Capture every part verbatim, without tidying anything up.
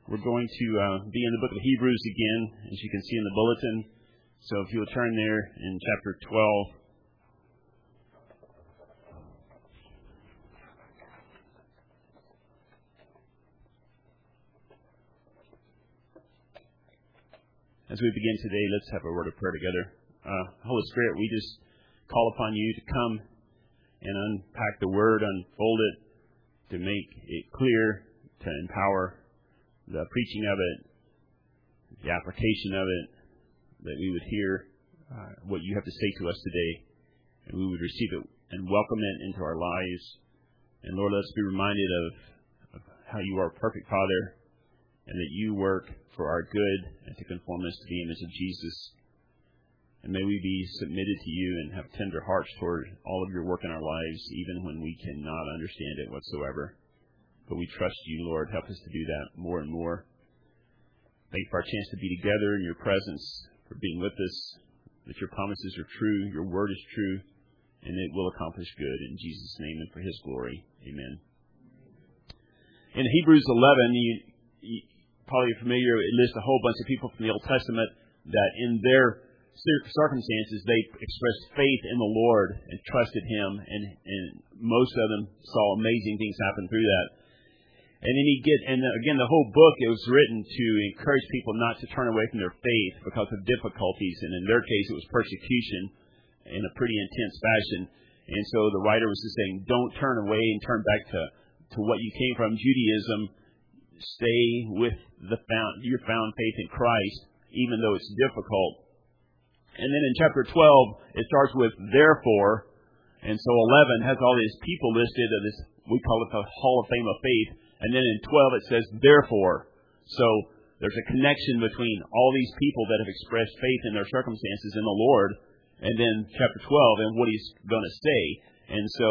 We're going to uh, be in the book of Hebrews again, as you can see in the bulletin. So if you'll turn there in chapter twelve. As we begin today, let's have a word of prayer together. Uh, Holy Spirit, we just call upon you to come and unpack the word, unfold it, to make it clear, to empower the preaching of it, the application of it, that we would hear uh, what you have to say to us today, and we would receive it and welcome it into our lives. And Lord, let's be reminded of, of how you are a perfect Father, and that you work for our good and to conform us to the image of Jesus. And may we be submitted to you and have tender hearts toward all of your work in our lives, even when we cannot understand it whatsoever. But we trust you, Lord. Help us to do that more and more. Thank you for our chance to be together in your presence, for being with us, that your promises are true, your word is true, and it will accomplish good. In Jesus' name and for his glory. Amen. In Hebrews eleven, you, you probably are familiar, it lists a whole bunch of people from the Old Testament that in their circumstances they expressed faith in the Lord and trusted him, and, and most of them saw amazing things happen through that. And then he get, and again, the whole book, it was written to encourage people not to turn away from their faith because of difficulties, and in their case it was persecution in a pretty intense fashion. And so the writer was just saying, don't turn away and turn back to, to what you came from, Judaism. Stay with the found, your found faith in Christ, even though it's difficult. And then in chapter twelve, it starts with therefore. And so eleven has all these people listed of this, we call it the Hall of Fame of Faith. And then in twelve it says therefore. So there's a connection between all these people that have expressed faith in their circumstances in the Lord. And then chapter twelve and what he's going to say. And so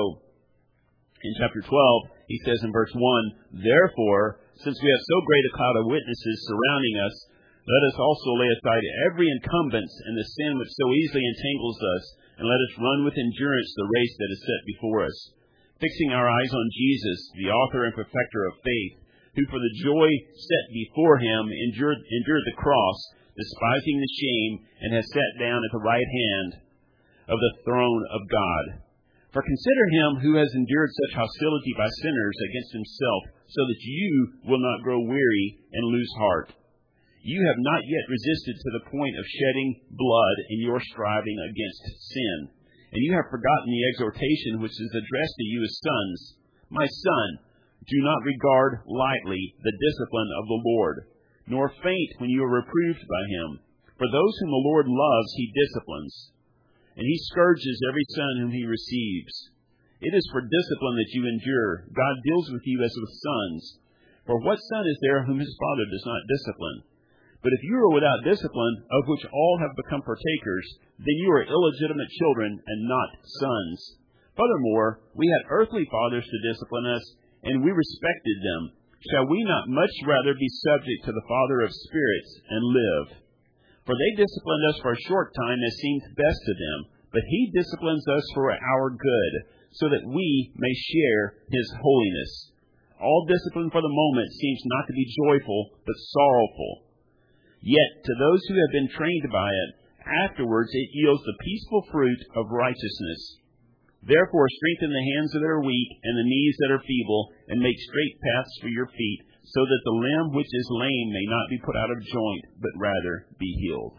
in chapter twelve, he says in verse one, therefore, since we have so great a cloud of witnesses surrounding us, let us also lay aside every encumbrance and the sin which so easily entangles us, and let us run with endurance the race that is set before us, fixing our eyes on Jesus, the author and perfecter of faith, who for the joy set before him endured, endured the cross, despising the shame, and has sat down at the right hand of the throne of God. For consider him who has endured such hostility by sinners against himself, so that you will not grow weary and lose heart. You have not yet resisted to the point of shedding blood in your striving against sin. And you have forgotten the exhortation which is addressed to you as sons. My son, do not regard lightly the discipline of the Lord, nor faint when you are reproved by him. For those whom the Lord loves, he disciplines, and he scourges every son whom he receives. It is for discipline that you endure. God deals with you as with sons. For what son is there whom his father does not discipline? But if you are without discipline, of which all have become partakers, then you are illegitimate children and not sons. Furthermore, we had earthly fathers to discipline us, and we respected them. Shall we not much rather be subject to the Father of spirits and live? For they disciplined us for a short time as seemed best to them, but he disciplines us for our good, so that we may share his holiness. All discipline for the moment seems not to be joyful, but sorrowful. Yet to those who have been trained by it, afterwards it yields the peaceful fruit of righteousness. Therefore strengthen the hands that are weak and the knees that are feeble, and make straight paths for your feet, so that the limb which is lame may not be put out of joint, but rather be healed.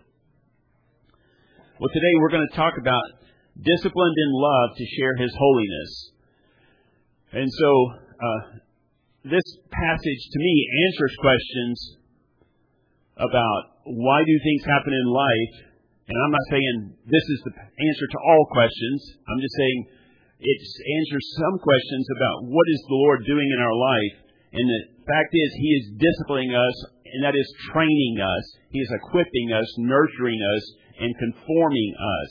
Well, today we're going to talk about disciplined in love to share his holiness. And so uh, this passage to me answers questions about why do things happen in life. And I'm not saying this is the answer to all questions. I'm just saying it answers some questions about what is the Lord doing in our life. And the fact is, he is disciplining us, and that is training us. He is equipping us, nurturing us, and conforming us.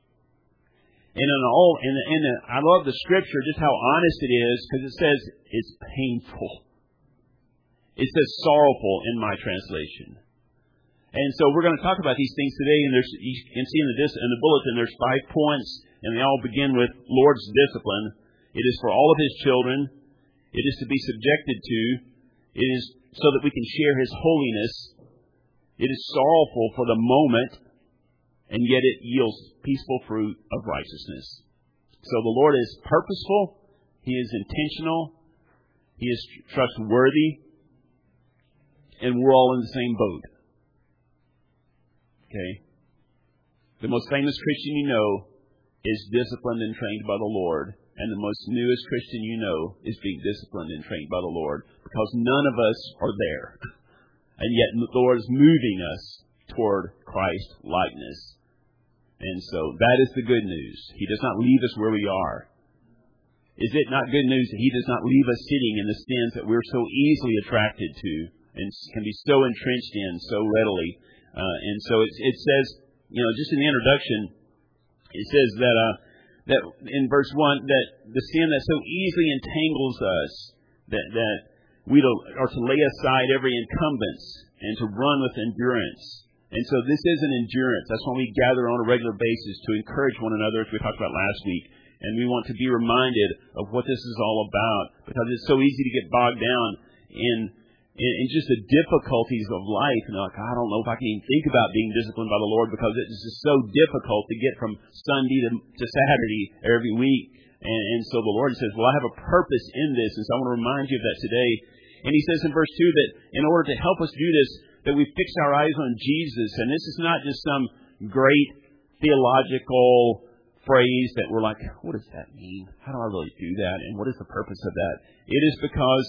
And in all, and, and I love the scripture, just how honest it is, because it says it's painful. It says sorrowful in my translation. And so we're going to talk about these things today, and there's, you can see in the, in the bulletin, there's five points, and they all begin with Lord's discipline. It is for all of his children. It is to be subjected to. It is so that we can share His holiness. It is sorrowful for the moment, and yet it yields peaceful fruit of righteousness. So the Lord is purposeful. He is intentional. He is trustworthy. And we're all in the same boat. Okay? The most famous Christian you know is disciplined and trained by the Lord. And the most newest Christian you know is being disciplined and trained by the Lord. Because none of us are there. And yet the Lord is moving us toward Christ likeness. And so that is the good news. He does not leave us where we are. Is it not good news that He does not leave us sitting in the sins that we're so easily attracted to and can be so entrenched in so readily? Uh, and so it, it says, you know, just in the introduction, it says that uh, that in verse one that the sin that so easily entangles us that that we are to lay aside every encumbrance and to run with endurance. And so this is an endurance. That's why we gather on a regular basis to encourage one another, as we talked about last week. And we want to be reminded of what this is all about, because it's so easy to get bogged down in in, in just the difficulties of life. And like, I don't know if I can even think about being disciplined by the Lord, because it's just so difficult to get from Sunday to, to Saturday every week. And, and so the Lord says, well, I have a purpose in this. And so I want to remind you of that today. And He says in verse two that in order to help us do this, that we fix our eyes on Jesus. And this is not just some great theological phrase that we're like, what does that mean? How do I really do that? And what is the purpose of that? It is because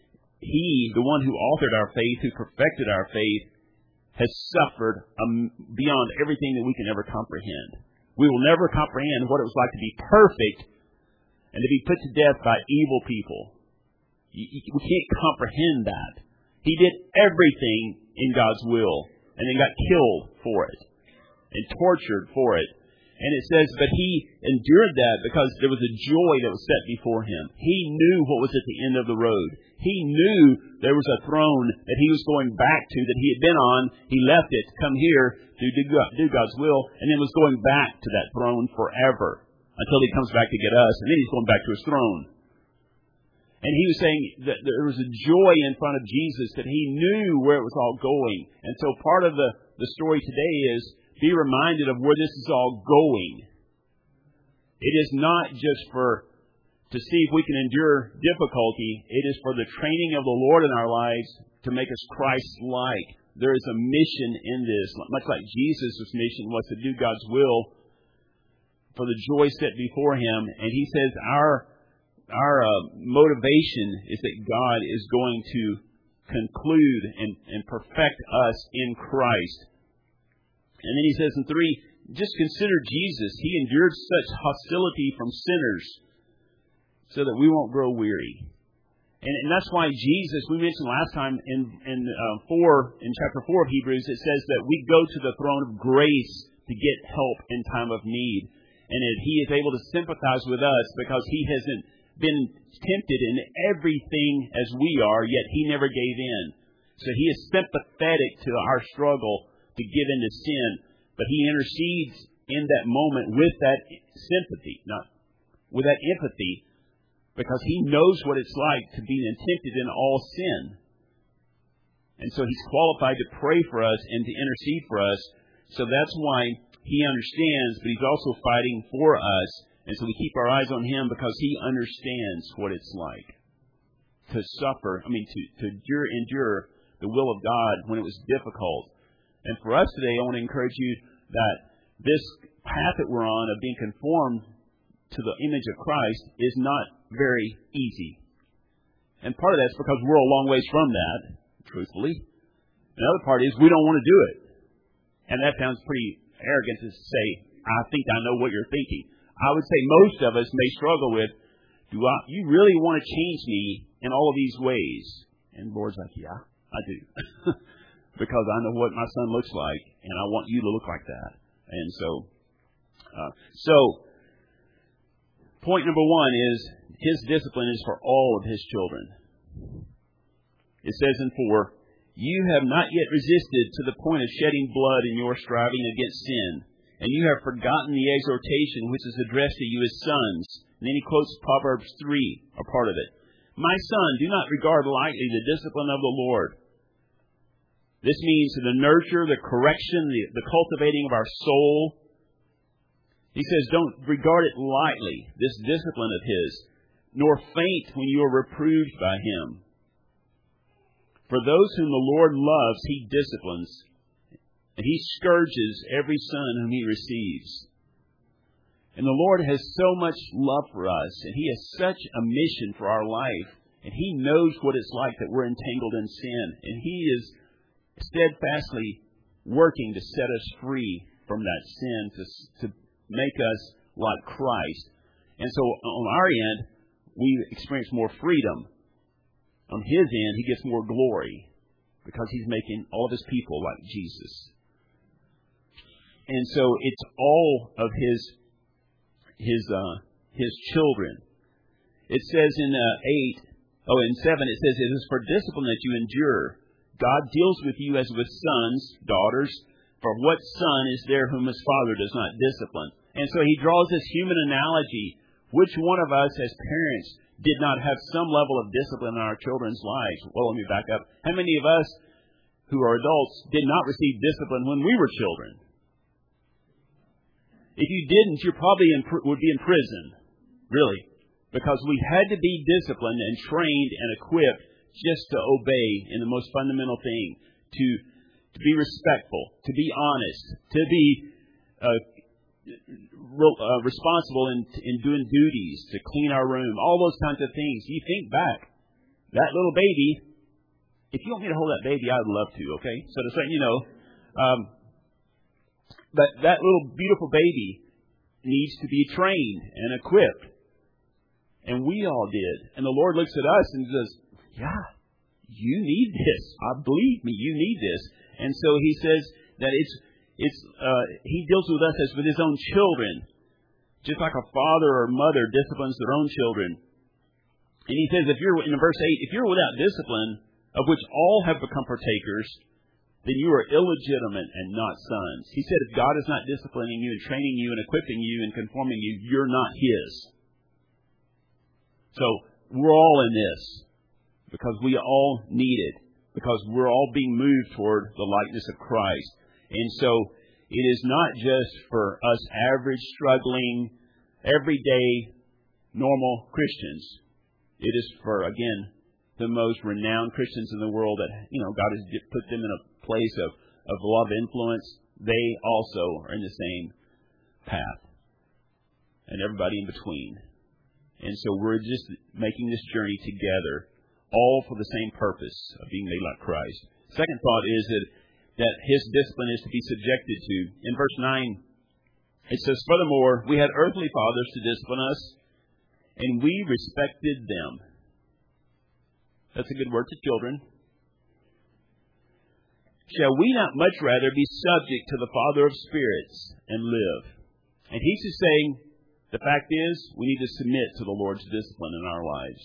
He, the one who authored our faith, who perfected our faith, has suffered um, beyond everything that we can ever comprehend. We will never comprehend what it was like to be perfect and to be put to death by evil people. You, you, we can't comprehend that. He did everything in God's will and then got killed for it and tortured for it. And it says, but He endured that because there was a joy that was set before Him. He knew what was at the end of the road. He knew there was a throne that He was going back to, that He had been on. He left it to come here to do God's will, and then was going back to that throne forever until He comes back to get us, and then He's going back to His throne. And He was saying that there was a joy in front of Jesus, that He knew where it was all going. And so part of the, the story today is be reminded of where this is all going. It is not just for to see if we can endure difficulty. It is for the training of the Lord in our lives to make us Christ-like. There is a mission in this, much like Jesus' mission was to do God's will for the joy set before Him. And He says our our uh, motivation is that God is going to conclude and, and perfect us in Christ. And then He says in three, just consider Jesus. He endured such hostility from sinners so that we won't grow weary. And, and that's why Jesus, we mentioned last time in, in uh, four, in chapter four of Hebrews, it says that we go to the throne of grace to get help in time of need. And that He is able to sympathize with us because He hasn't been tempted in everything as we are, yet He never gave in. So He is sympathetic to our struggle to give in to sin, but He intercedes in that moment with that sympathy, not with that empathy, because He knows what it's like to be tempted in all sin. And so He's qualified to pray for us and to intercede for us. So that's why He understands, but He's also fighting for us. And so we keep our eyes on Him because He understands what it's like to suffer, I mean, to, to endure, endure the will of God when it was difficult. And for us today, I want to encourage you that this path that we're on of being conformed to the image of Christ is not very easy. And part of that's because we're a long ways from that, truthfully. Another part is we don't want to do it. And that sounds pretty arrogant to say, I think I know what you're thinking. I would say most of us may struggle with, do I, you really want to change me in all of these ways? And the Lord's like, yeah, I do. Because I know what my son looks like, and I want you to look like that. And so, uh, so point number one is His discipline is for all of His children. It says in four, you have not yet resisted to the point of shedding blood in your striving against sin, and you have forgotten the exhortation which is addressed to you as sons. And then he quotes Proverbs three, a part of it. My son, do not regard lightly the discipline of the Lord, This means the nurture, the correction, the, the cultivating of our soul. He says, don't regard it lightly, this discipline of His, nor faint when you are reproved by Him. For those whom the Lord loves, He disciplines, and He scourges every son whom He receives. And the Lord has so much love for us, and He has such a mission for our life, and He knows what it's like that we're entangled in sin, and He is steadfastly working to set us free from that sin, to, to make us like Christ. And so on our end, we experience more freedom. On His end, He gets more glory because He's making all of His people like Jesus. And so it's all of His His uh, His children. It says in uh, eight, oh, in seven, it says, it is for discipline that you endure. God deals with you as with sons, daughters. For what son is there whom his father does not discipline? And so he draws this human analogy. Which one of us as parents did not have some level of discipline in our children's lives? Well, let me back up. How many of us who are adults did not receive discipline when we were children? If you didn't, you probably in, would be in prison, really, because we had to be disciplined and trained and equipped just to obey in the most fundamental thing, to to be respectful, to be honest, to be uh, re- uh, responsible in in doing duties, to clean our room, all those kinds of things. You think back, that little baby. If you want me to hold that baby, I'd love to. Okay, so to say, you know. Um, But that little beautiful baby needs to be trained and equipped. And we all did. And the Lord looks at us and says, yeah, you need this. I believe me, you need this. And so He says that it's, it's, uh, He deals with us as with His own children. Just like a father or mother disciplines their own children. And He says, if you're, in verse eight, if you're without discipline, of which all have become partakers, then you are illegitimate and not sons. He said if God is not disciplining you and training you and equipping you and conforming you, you're not His. So we're all in this because we all need it, because we're all being moved toward the likeness of Christ. And so it is not just for us average, struggling, everyday, normal Christians. It is for, again, the most renowned Christians in the world that, you know, God has put them in a place of, of love influence. They also are in the same path. And everybody in between. And so we're just making this journey together, all for the same purpose of being made like Christ. Second thought is that, that His discipline is to be subjected to. In verse nine, it says, furthermore, we had earthly fathers to discipline us, and we respected them. That's a good word to children. Shall we not much rather be subject to the Father of spirits and live? And He's just saying, the fact is, we need to submit to the Lord's discipline in our lives.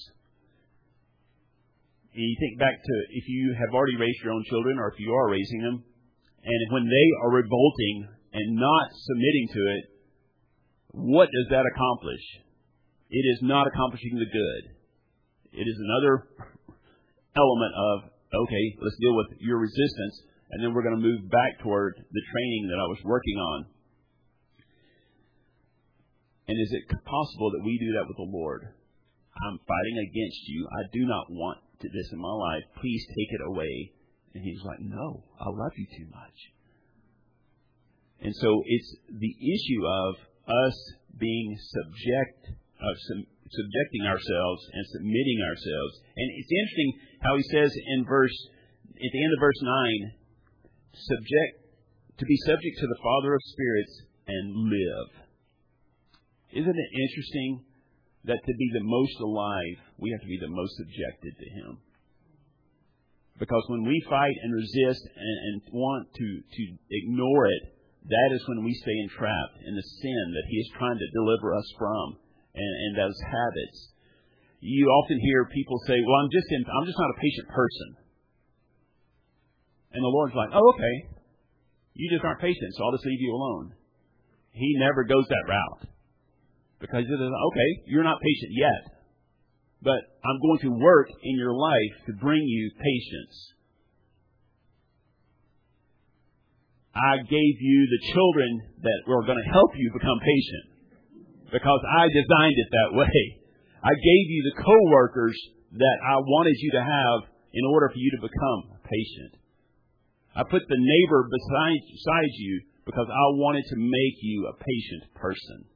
You think back to if you have already raised your own children, or if you are raising them, and when they are revolting and not submitting to it, what does that accomplish? It is not accomplishing the good. It is another element of, okay, let's deal with your resistance, and then we're going to move back toward the training that I was working on. And is it possible that we do that with the Lord? I'm fighting against you. I do not want this in my life. Please take it away. And He's like, no, I love you too much. And so it's the issue of us being subject, of sub- subjecting ourselves and submitting ourselves. And it's interesting how He says in verse, at the end of verse nine, subject, to be subject to the Father of spirits and live. Isn't it interesting that to be the most alive, we have to be the most subjected to Him? Because when we fight and resist and, and want to, to ignore it, that is when we stay entrapped in the sin that He is trying to deliver us from, and, and those habits. You often hear people say, well, I'm just in, I'm just not a patient person. And the Lord's like, oh, okay. You just aren't patient, so I'll just leave you alone. He never goes that route. Because He says, okay, you're not patient yet. But I'm going to work in your life to bring you patience. I gave you the children that were going to help you become patient because I designed it that way. I gave you the co-workers that I wanted you to have in order for you to become patient. I put the neighbor beside, beside you because I wanted to make you a patient person.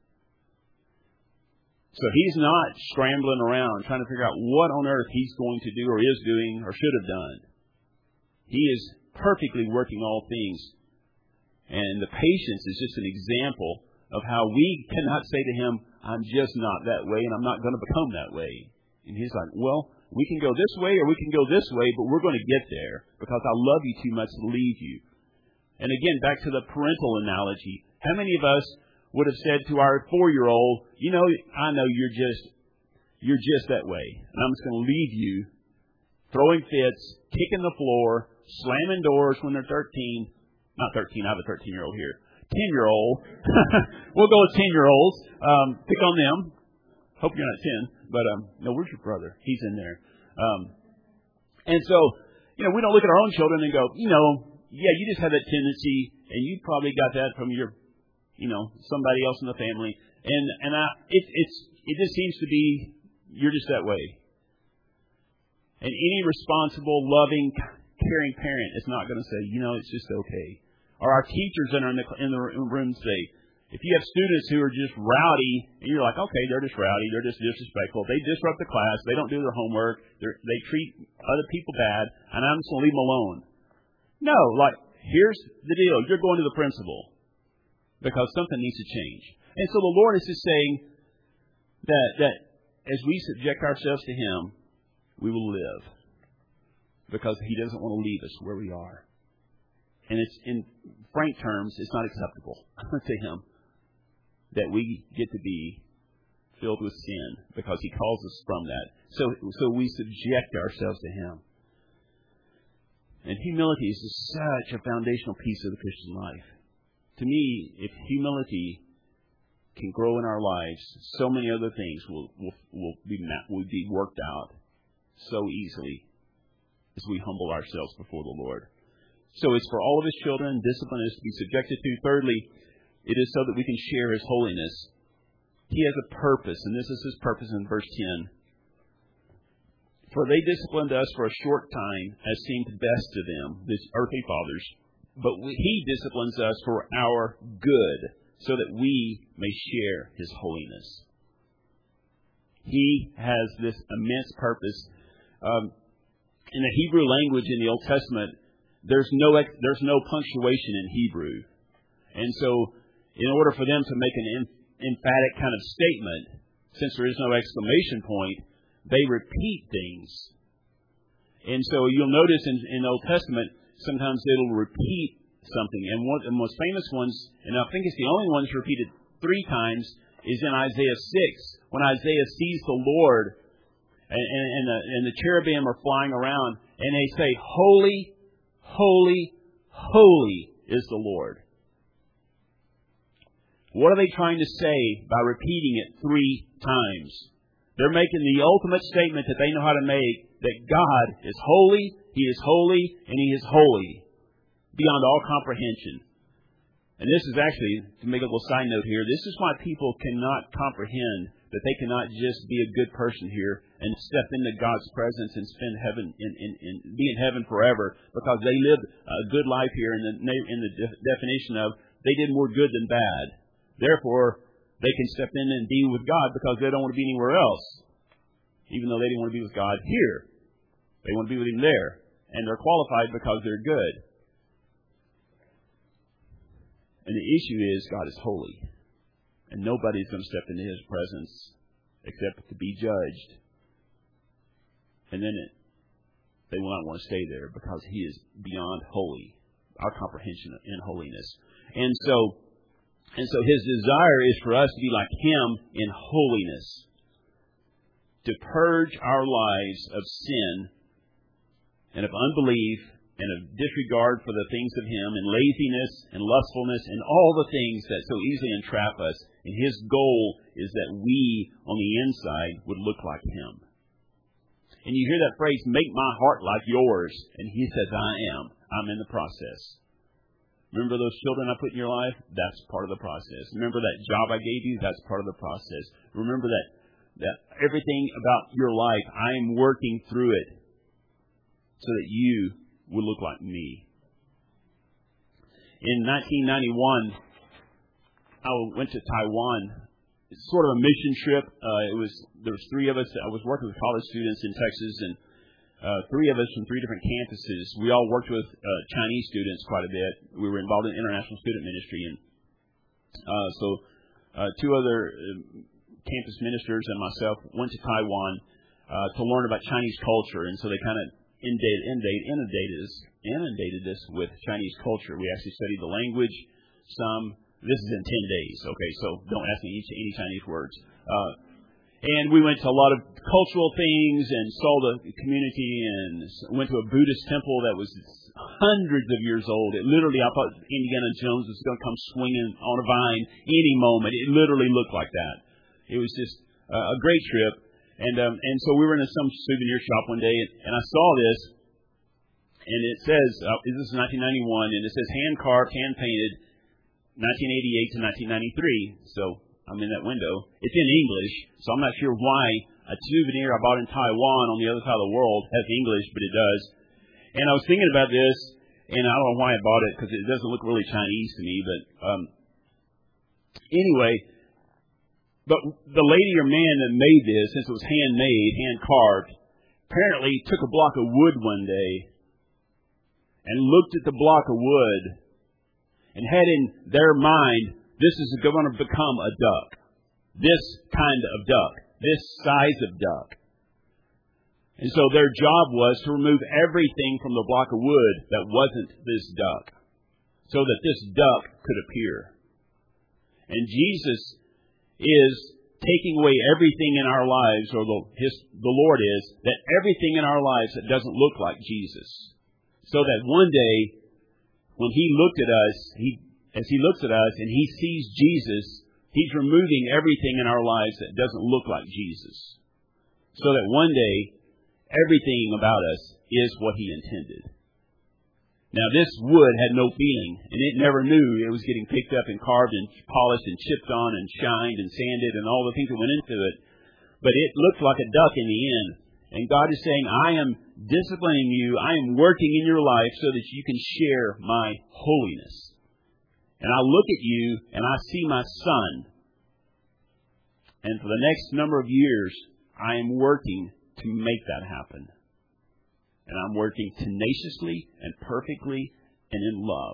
So he's not scrambling around trying to figure out what on earth he's going to do or is doing or should have done. He is perfectly working all things. And the patience is just an example of how we cannot say to him, I'm just not that way and I'm not going to become that way. And he's like, well, we can go this way or we can go this way, but we're going to get there because I love you too much to leave you. And again, back to the parental analogy. How many of us would have said to our four-year-old, you know, I know you're just, you're just that way. And I'm just going to leave you throwing fits, kicking the floor, slamming doors when they're thirteen. Not thirteen, I have a thirteen-year-old here. ten-year-old. We'll go with ten-year-olds. Um, pick on them. Hope you're not ten. But, um, no, where's your brother? He's in there. Um, and so, you know, we don't look at our own children and go, you know, yeah, you just have that tendency, and you probably got that from your, you know, somebody else in the family. And, and I, it, it's, it just seems to be, you're just that way. And any responsible, loving, caring parent is not going to say, you know, it's just okay. Or our teachers that are in the, in the room say, if you have students who are just rowdy, and you're like, okay, they're just rowdy, they're just disrespectful, they disrupt the class, they don't do their homework, they treat other people bad, and I'm just going to leave them alone. No, like, here's the deal. You're going to the principal because something needs to change. And so the Lord is just saying that, that as we subject ourselves to Him, we will live because He doesn't want to leave us where we are. And it's, in frank terms, it's not acceptable to Him that we get to be filled with sin because He calls us from that. So, so we subject ourselves to Him. And humility is such a foundational piece of the Christian life. To me, if humility can grow in our lives, so many other things will, will, will, be, will be worked out so easily as we humble ourselves before the Lord. So it's for all of His children. Discipline is to be subjected to. Thirdly, it is so that we can share His holiness. He has a purpose, and this is His purpose in verse ten. For they disciplined us for a short time, as seemed best to them, these earthly fathers. But we, He disciplines us for our good, so that we may share His holiness. He has this immense purpose. Um, in the Hebrew language in the Old Testament, there's no there's no punctuation in Hebrew, and so in order for them to make an emphatic kind of statement, since there is no exclamation point, they repeat things. And so you'll notice in, in the Old Testament, sometimes it'll repeat something. And one of the most famous ones, and I think it's the only one that's repeated three times, is in Isaiah six, when Isaiah sees the Lord, and, and, and, the, and the cherubim are flying around, and they say, Holy, holy, holy is the Lord. What are they trying to say by repeating it three times? They're making the ultimate statement that they know how to make, that God is holy, He is holy, and He is holy, beyond all comprehension. And this is actually, to make a little side note here, this is why people cannot comprehend that they cannot just be a good person here and step into God's presence and spend heaven in, in, in be in heaven forever, because they lived a good life here in the in the definition of they did more good than bad. Therefore, they can step in and be with God because they don't want to be anywhere else, even though they didn't want to be with God here. They want to be with Him there, and they're qualified because they're good. And the issue is God is holy, and nobody's going to step into His presence except to be judged. And then it, they will not want to stay there because He is beyond holy, our comprehension in holiness. And so, and so His desire is for us to be like Him in holiness, to purge our lives of sin and of unbelief and of disregard for the things of Him, and laziness and lustfulness and all the things that so easily entrap us. And His goal is that we, on the inside, would look like Him. And you hear that phrase, make my heart like yours. And He says, I am. I'm in the process. Remember those children I put in your life? That's part of the process. Remember that job I gave you? That's part of the process. Remember that, that everything about your life, I am working through it so that you will look like me. In nineteen ninety-one, I went to Taiwan. It's sort of a mission trip. Uh, it was there was three of us. I was working with college students in Texas, and uh, three of us from three different campuses. We all worked with uh, Chinese students quite a bit. We were involved in international student ministry, and uh, so uh, two other uh, campus ministers and myself went to Taiwan uh, to learn about Chinese culture, and so they kind of inundated, inundated, inundated us, inundated us with Chinese culture. We actually studied the language. Some this is in ten days, okay? So don't ask me any, any Chinese words. Uh, And we went to a lot of cultural things and saw the community and went to a Buddhist temple that was hundreds of years old. It literally, I thought Indiana Jones was going to come swinging on a vine any moment. It literally looked like that. It was just a great trip. And um, and so we were in some souvenir shop one day, and, and I saw this, and it says, uh, this is nineteen ninety-one, and it says hand-carved, hand-painted, nineteen eighty-eight to nineteen ninety-three. So I'm in that window. It's in English, so I'm not sure why a souvenir I bought in Taiwan on the other side of the world has English, but it does. And I was thinking about this, and I don't know why I bought it, because it doesn't look really Chinese to me, but um, anyway, but the lady or man that made this, since it was handmade, hand-carved, apparently took a block of wood one day and looked at the block of wood and had in their mind, this is going to become a duck. This kind of duck. This size of duck. And so their job was to remove everything from the block of wood that wasn't this duck, so that this duck could appear. And Jesus is taking away everything in our lives, or the, his, the Lord is, that everything in our lives that doesn't look like Jesus. So that one day, when He looked at us, He As He looks at us and He sees Jesus, He's removing everything in our lives that doesn't look like Jesus. So that one day, everything about us is what He intended. Now, this wood had no feeling, and it never knew it was getting picked up and carved and polished and chipped on and shined and sanded and all the things that went into it. But it looked like a duck in the end. And God is saying, I am disciplining you, I am working in your life so that you can share my holiness. And I look at you and I see my Son. And for the next number of years, I am working to make that happen. And I'm working tenaciously and perfectly and in love.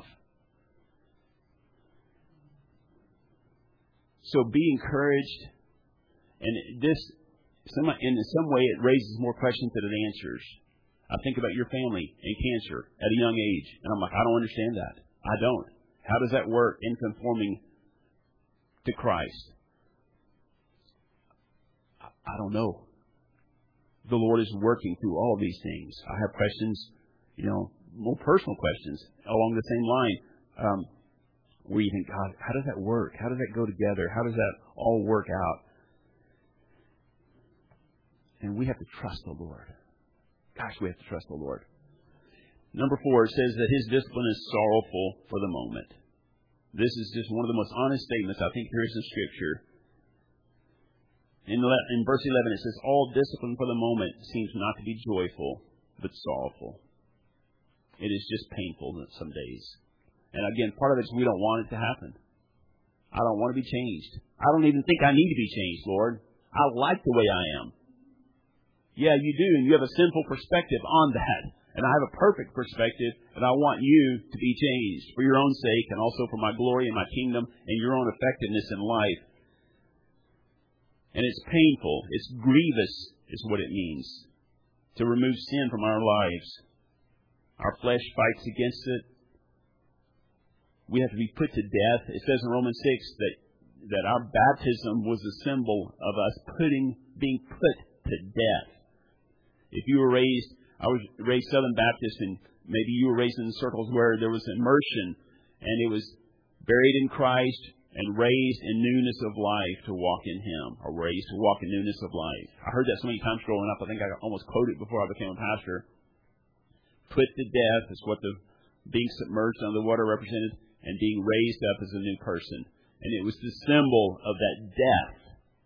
So be encouraged. And this, in some way, it raises more questions than it answers. I think about your family and cancer at a young age. And I'm like, I don't understand that. I don't. How does that work in conforming to Christ? I don't know. The Lord is working through all of these things. I have questions, you know, more personal questions along the same line, um, where you think, God, how does that work? How does that go together? How does that all work out? And we have to trust the Lord. Gosh, we have to trust the Lord. Number four, it says that His discipline is sorrowful for the moment. This is just one of the most honest statements I think there is in Scripture. In, in verse eleven, it says, all discipline for the moment seems not to be joyful, but sorrowful. It is just painful some days. And again, part of it is we don't want it to happen. I don't want to be changed. I don't even think I need to be changed, Lord. I like the way I am. Yeah, you do, and you have a sinful perspective on that. And I have a perfect perspective, and I want you to be changed for your own sake and also for my glory and my kingdom and your own effectiveness in life. And it's painful. It's grievous is what it means to remove sin from our lives. Our flesh fights against it. We have to be put to death. It says in Romans six that, that our baptism was a symbol of us putting, being put to death. If you were raised, I was raised Southern Baptist, and maybe you were raised in circles where there was immersion, and it was buried in Christ and raised in newness of life to walk in Him, or raised to walk in newness of life. I heard that so many times growing up, I think I almost quoted it before I became a pastor. Put to death is what the being submerged under the water represented. and being raised up as a new person. And it was the symbol of that death.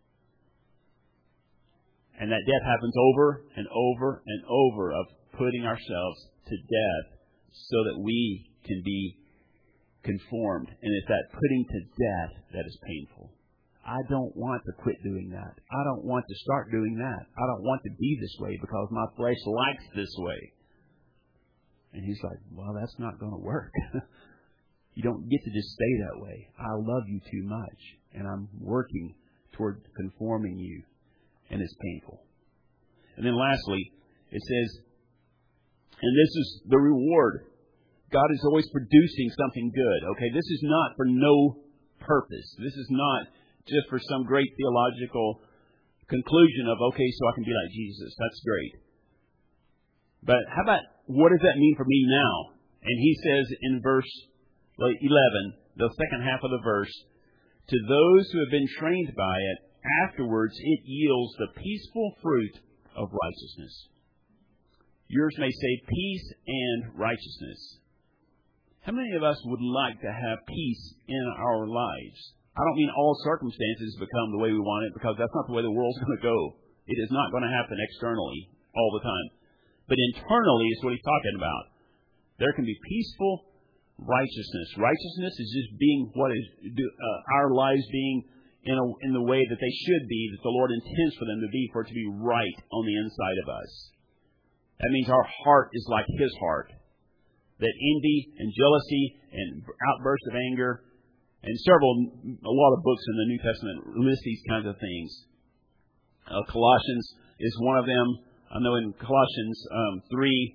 And that death happens over and over and over of putting ourselves to death so that we can be conformed. And it's that putting to death that is painful. I don't want to quit doing that. I don't want to start doing that. I don't want to be this way because my flesh likes this way. And he's like, well, that's not going to work. You don't get to just stay that way. I love you too much. And I'm working toward conforming you. And it's painful. And then lastly, it says, and this is the reward. God is always producing something good. Okay, this is not for no purpose. This is not just for some great theological conclusion of, okay, so I can be like Jesus. That's great. But how about, what does that mean for me now? And he says in verse eleven, the second half of the verse, to those who have been trained by it, afterwards it yields the peaceful fruit of righteousness. Yours may say peace and righteousness. How many of us would like to have peace in our lives? I don't mean all circumstances become the way we want it, because that's not the way the world's going to go. It is not going to happen externally all the time. But internally is what he's talking about. There can be peaceful righteousness. Righteousness is just being what is uh, our lives being in a, in the way that they should be, that the Lord intends for them to be, for it to be right on the inside of us. That means our heart is like His heart. That envy and jealousy and outbursts of anger, and several, a lot of books in the New Testament list these kinds of things. Uh, Colossians is one of them. I know in Colossians um, three,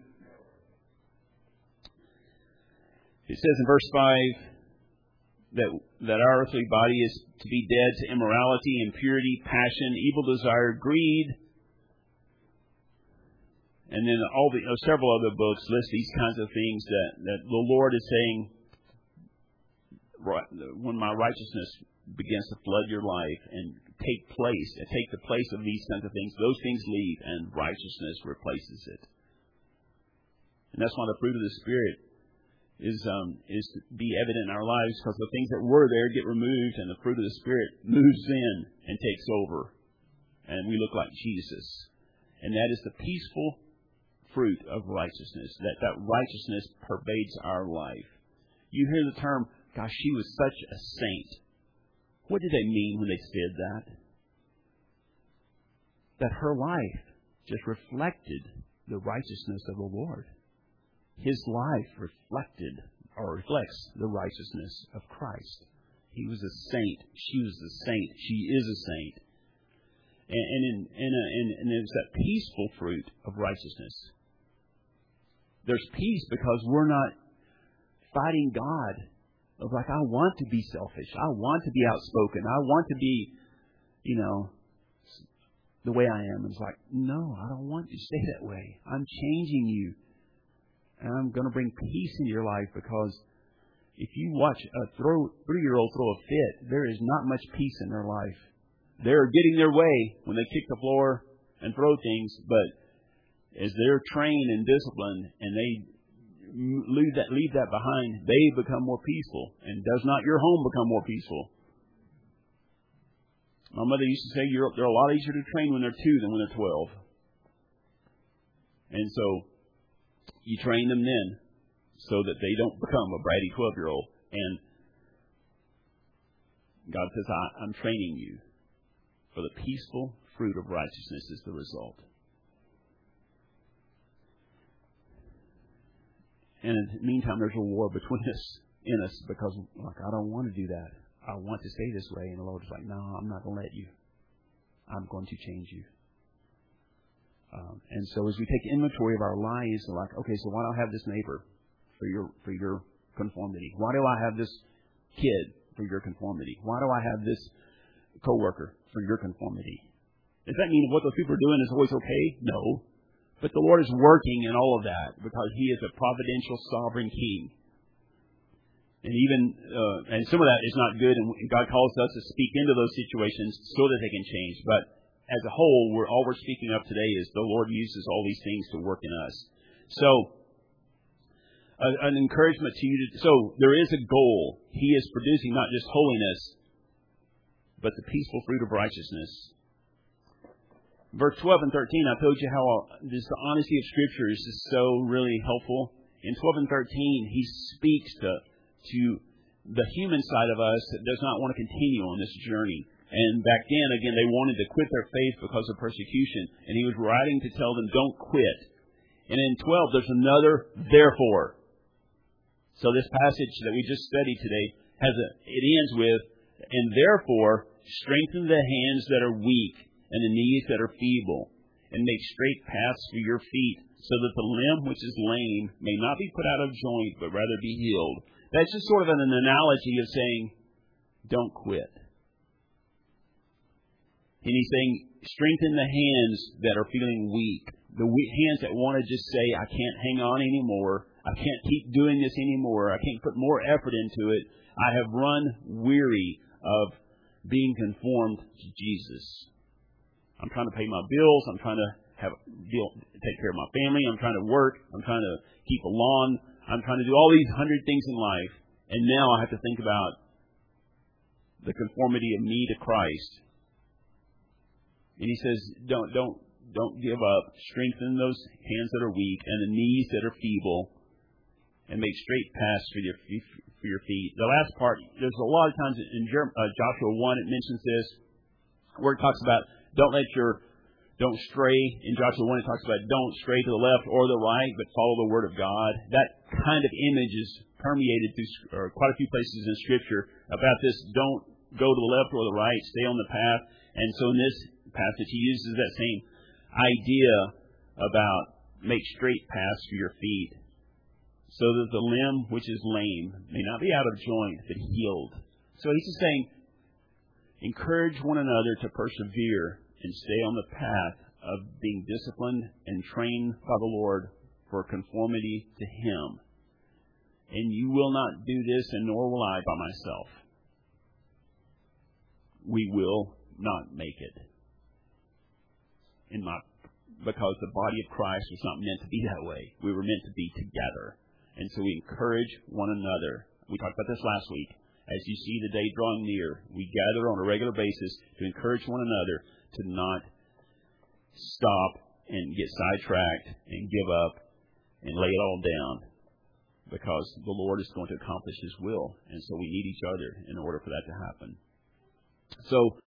it says in verse five that, that our earthly body is to be dead to immorality, impurity, passion, evil desire, greed. And then all the uh, several other books list these kinds of things that, that the Lord is saying, right, when my righteousness begins to flood your life and take place, and take the place of these kinds of things, those things leave and righteousness replaces it. And that's why the fruit of the Spirit is um, is to be evident in our lives, because the things that were there get removed and the fruit of the Spirit moves in and takes over. And we look like Jesus. And that is the peaceful fruit of righteousness. That, that righteousness pervades our life. You hear the term, gosh, she was such a saint. What did they mean when they said that? That her life just reflected the righteousness of the Lord. His life reflected or reflects the righteousness of Christ. He was a saint. She was a saint. She is a saint. And, and, in, and, and, and it's that peaceful fruit of righteousness. There's peace because we're not fighting God. Of like, I want to be selfish. I want to be outspoken. I want to be, you know, the way I am. It's like, no, I don't want you to stay that way. I'm changing you. And I'm going to bring peace into your life, because if you watch a throw, three-year-old throw a fit, there is not much peace in their life. They're getting their way when they kick the floor and throw things, but as they're trained and disciplined and they leave that, leave that behind, they become more peaceful. And does not your home become more peaceful? My mother used to say you're, they're a lot easier to train when they're two than when they're twelve. And so you train them then so that they don't become a bratty twelve-year-old. And God says, I, I'm training you for the peaceful fruit of righteousness is the result. And in the meantime, there's a war between us, in us, because like, I don't want to do that. I want to stay this way. And the Lord is like, no, I'm not going to let you. I'm going to change you. Um, and so as we take inventory of our lives, we're like, okay, so why do I have this neighbor for your for your conformity? Why do I have this kid for your conformity? Why do I have this coworker for your conformity? Does that mean what those people are doing is always okay? No. But the Lord is working in all of that because He is a providential, sovereign King. And even uh, and some of that is not good, and God calls us to speak into those situations so that they can change. But as a whole, we're, all we're speaking of today is the Lord uses all these things to work in us. So, a, an encouragement to you. To, so there is a goal. He is producing not just holiness, but the peaceful fruit of righteousness. Verse twelve and thirteen, I told you how this, the honesty of Scripture is just so really helpful. In twelve and thirteen, he speaks to, to the human side of us that does not want to continue on this journey. And back then, again, they wanted to quit their faith because of persecution. And he was writing to tell them, don't quit. And in twelve, there's another therefore. So this passage that we just studied today, has a, it ends with, and therefore, strengthen the hands that are weak and the knees that are feeble, and make straight paths for your feet, so that the limb which is lame may not be put out of joint, but rather be healed. That's just sort of an analogy of saying, don't quit. And he's saying, strengthen the hands that are feeling weak. The weak hands that want to just say, I can't hang on anymore. I can't keep doing this anymore. I can't put more effort into it. I have run weary of being conformed to Jesus. I'm trying to pay my bills. I'm trying to have deal, take care of my family. I'm trying to work. I'm trying to keep a lawn. I'm trying to do all these hundred things in life. And now I have to think about the conformity of me to Christ. And he says, don't, don't, don't give up. Strengthen those hands that are weak and the knees that are feeble, and make straight paths for your for your feet. The last part, there's a lot of times in Joshua one, it mentions this, where it talks about don't let your don't stray. In Joshua one, it talks about don't stray to the left or the right, but follow the word of God. That kind of image is permeated through or quite a few places in Scripture about this. Don't go to the left or the right. Stay on the path. And so in this passage, he uses that same idea about make straight paths for your feet, so that the limb which is lame may not be out of joint, but healed. So he's just saying, encourage one another to persevere and stay on the path of being disciplined and trained by the Lord for conformity to Him. And you will not do this, and nor will I by myself. We will not make it. In my, because the body of Christ was not meant to be that way. We were meant to be together. And so we encourage one another. We talked about this last week. As you see the day drawing near, we gather on a regular basis to encourage one another to not stop and get sidetracked and give up and lay it all down, because the Lord is going to accomplish His will. And so we need each other in order for that to happen. So